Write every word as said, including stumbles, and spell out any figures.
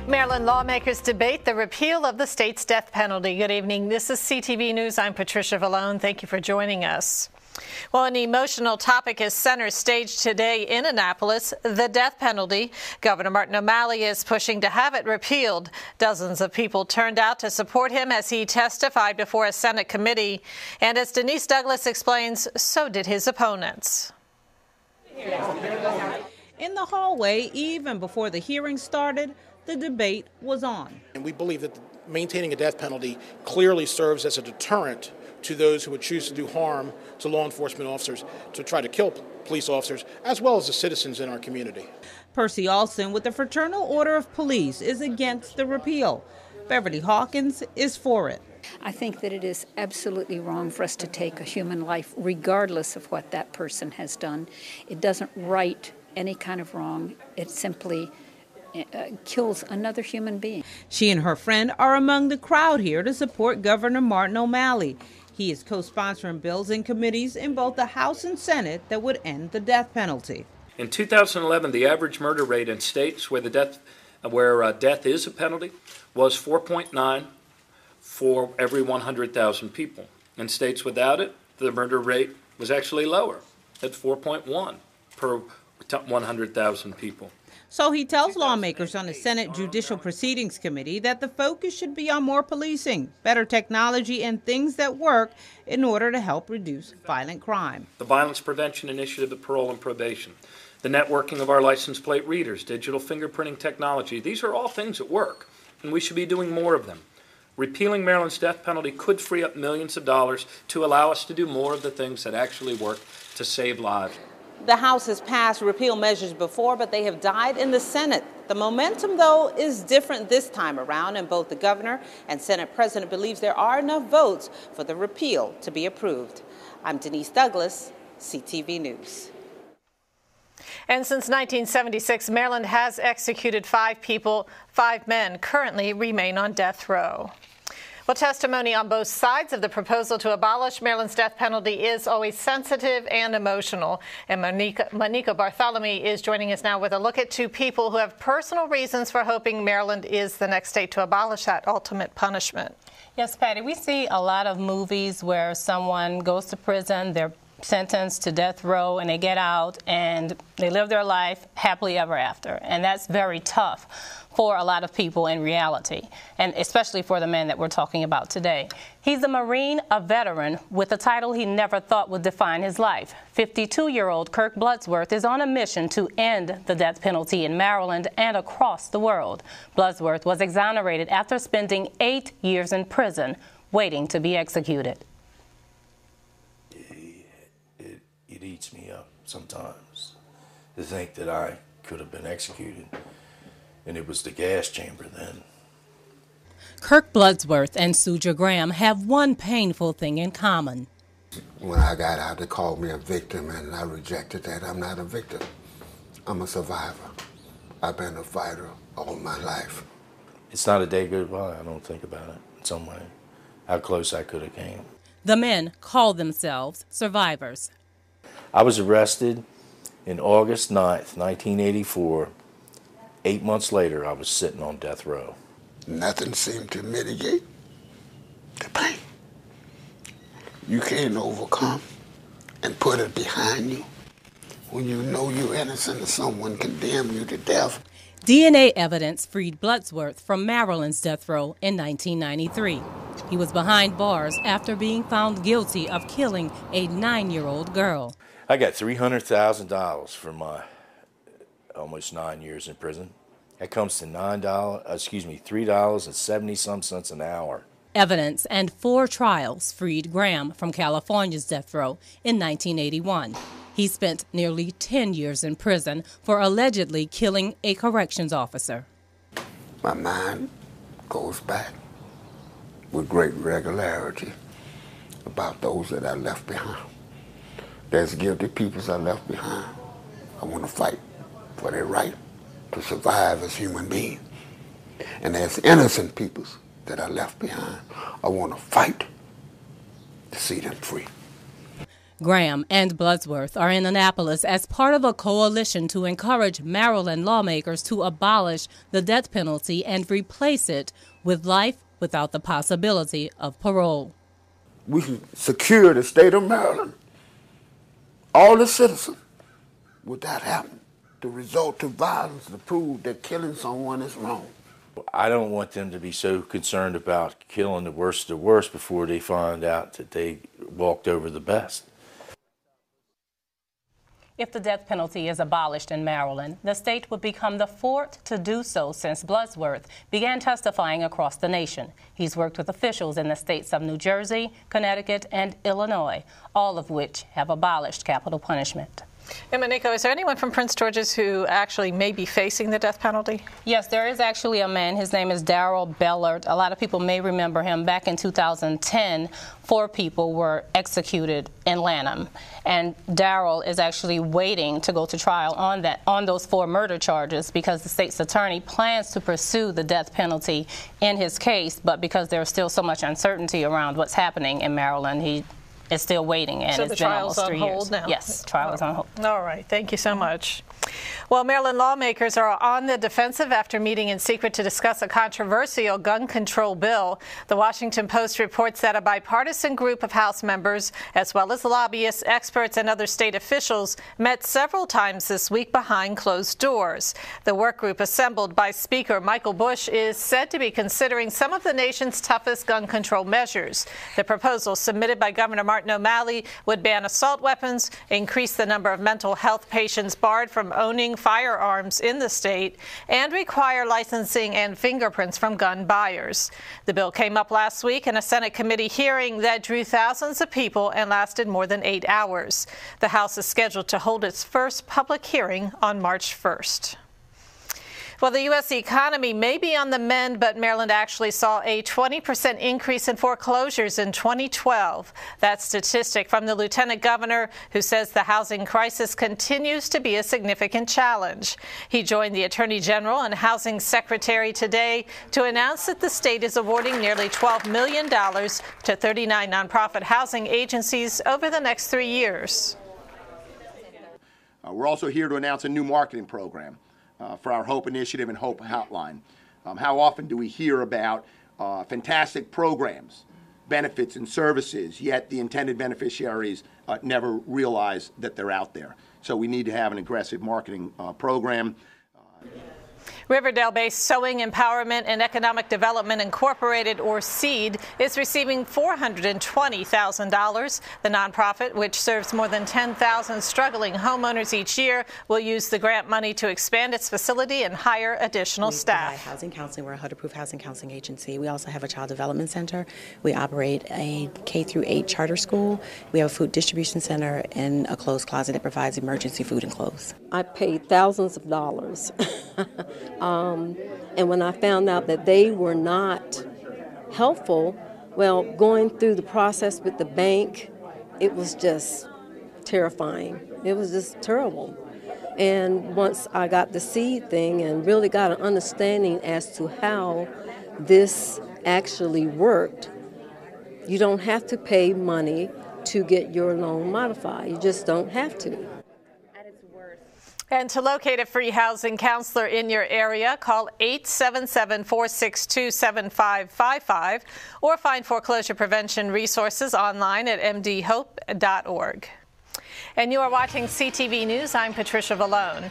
Maryland lawmakers debate the repeal of the state's death penalty. Good evening. This is C T V News. I'm Patricia Vallone. Thank you for joining us. Well, an emotional topic is center stage today in Annapolis, the death penalty. Governor Martin O'Malley is pushing to have it repealed. Dozens of people turned out to support him as he testified before a Senate committee. And as Denise Douglas explains, so did his opponents. In the hallway, even before the hearing started, the debate was on. And we believe that maintaining a death penalty clearly serves as a deterrent to those who would choose to do harm to law enforcement officers, to try to kill police officers, as well as the citizens in our community. Percy Alston with the Fraternal Order of Police is against the repeal. Beverly Hawkins is for it. I think that it is absolutely wrong for us to take a human life, regardless of what that person has done. It doesn't right any kind of wrong. It simply Uh, kills another human being. She and her friend are among the crowd here to support Governor Martin O'Malley. He is co-sponsoring bills in committees in both the House and Senate that would end the death penalty. In two thousand eleven, the average murder rate in states where the death where uh, death is a penalty was four point nine for every one hundred thousand people. In states without it, the murder rate was actually lower, at four point one per one hundred thousand people. So he tells lawmakers on the Senate Judicial Proceedings Committee that the focus should be on more policing, better technology, and things that work in order to help reduce violent crime. The Violence Prevention Initiative at Parole and Probation, the networking of our license plate readers, digital fingerprinting technology, these are all things that work, and we should be doing more of them. Repealing Maryland's death penalty could free up millions of dollars to allow us to do more of the things that actually work to save lives. The House has passed repeal measures before, but they have died in the Senate. The momentum, though, is different this time around, and both the governor and Senate president believes there are enough votes for the repeal to be approved. I'm Denise Douglas, C T V News. And since nineteen seventy-six, Maryland has executed five people. Five men currently remain on death row. Well, testimony on both sides of the proposal to abolish Maryland's death penalty is always sensitive and emotional. And Monica, Monica Bartholomew is joining us now with a look at two people who have personal reasons for hoping Maryland is the next state to abolish that ultimate punishment. Yes, Patty, we see a lot of movies where someone goes to prison, they're sentenced to death row, and they get out and they live their life happily ever after. And that's very tough for a lot of people in reality, and especially for the man that we're talking about today. He's a Marine, a veteran, with a title he never thought would define his life. fifty-two-year-old Kirk Bloodsworth is on a mission to end the death penalty in Maryland and across the world. Bloodsworth was exonerated after spending eight years in prison, waiting to be executed. It, it, it eats me up sometimes to think that I could have been executed. And it was the gas chamber then. Kirk Bloodsworth and Suja Graham have one painful thing in common. When I got out, they called me a victim, and I rejected that. I'm not a victim. I'm a survivor. I've been a fighter all my life. It's not a day goes by I don't think about it in some way, how close I could have came. The men call themselves survivors. I was arrested in August ninth, nineteen eighty-four. Eight months later, I was sitting on death row. Nothing seemed to mitigate the pain. You can't overcome and put it behind you when you know you're innocent and someone condemned you to death. D N A evidence freed Bloodsworth from Maryland's death row in nineteen ninety-three. He was behind bars after being found guilty of killing a nine-year-old girl. I got three hundred thousand dollars for my almost nine years in prison. That comes to nine dollars, excuse me, three dollars and seventy some cents an hour. Evidence and four trials freed Graham from California's death row in nineteen eighty-one. He spent nearly ten years in prison for allegedly killing a corrections officer. My mind goes back with great regularity about those that I left behind. There's guilty peoples I left behind. I want to fight for their right to survive as human beings. And there's innocent peoples that I left behind. I want to fight to see them free. Graham and Bloodsworth are in Annapolis as part of a coalition to encourage Maryland lawmakers to abolish the death penalty and replace it with life without the possibility of parole. We can secure the state of Maryland, all the citizens, without having to resort to violence to prove that killing someone is wrong. I don't want them to be so concerned about killing the worst of the worst before they find out that they walked over the best. If the death penalty is abolished in Maryland, the state would become the fourth to do so since Bloodsworth began testifying across the nation. He's worked with officials in the states of New Jersey, Connecticut, and Illinois, all of which have abolished capital punishment. And Maniko, is there anyone from Prince George's who actually may be facing the death penalty? Yes, there is actually a man. His name is Darrell Bellard. A lot of people may remember him. Back in two thousand ten, four people were executed in Lanham. And Darrell is actually waiting to go to trial on that, on those four murder charges, because the state's attorney plans to pursue the death penalty in his case. But because there's still so much uncertainty around what's happening in Maryland, he is still waiting, and so it's the been trial's almost on three hold years. now? Yes, trial is on hold. All right, thank you so much. Well, Maryland lawmakers are on the defensive after meeting in secret to discuss a controversial gun control bill. The Washington Post reports that a bipartisan group of House members, as well as lobbyists, experts, and other state officials, met several times this week behind closed doors. The work group assembled by Speaker Michael Bush is said to be considering some of the nation's toughest gun control measures. The proposal submitted by Governor Martin O'Malley would ban assault weapons, increase the number of mental health patients barred from owning firearms in the state, and require licensing and fingerprints from gun buyers. The bill came up last week in a Senate committee hearing that drew thousands of people and lasted more than eight hours. The House is scheduled to hold its first public hearing on March first. Well, the U S economy may be on the mend, but Maryland actually saw a twenty percent increase in foreclosures in twenty twelve. That statistic from the lieutenant governor, who says the housing crisis continues to be a significant challenge. He joined the attorney general and housing secretary today to announce that the state is awarding nearly twelve million dollars to thirty-nine nonprofit housing agencies over the next three years. Uh, we're also here to announce a new marketing program Uh, for our HOPE initiative and HOPE hotline. Um, how often do we hear about uh, fantastic programs, benefits and services, yet the intended beneficiaries uh, never realize that they're out there? So we need to have an aggressive marketing uh, program. Riverdale-based Sewing Empowerment and Economic Development Incorporated, or SEED, is receiving four hundred twenty thousand dollars. The nonprofit, which serves more than ten thousand struggling homeowners each year, will use the grant money to expand its facility and hire additional we staff. Provide housing counseling. We're a H U D-approved housing counseling agency. We also have a child development center. We operate a K through eight charter school. We have a food distribution center and a clothes closet that provides emergency food and clothes. I paid thousands of dollars. Um, and when I found out that they were not helpful, well, going through the process with the bank, it was just terrifying. It was just terrible. And once I got the SEED thing and really got an understanding as to how this actually worked, you don't have to pay money to get your loan modified. You just don't have to. And to locate a free housing counselor in your area, call eight seven seven, four six two, seven five five five or find foreclosure prevention resources online at m d hope dot org. And you are watching C T V News. I'm Patricia Vallone.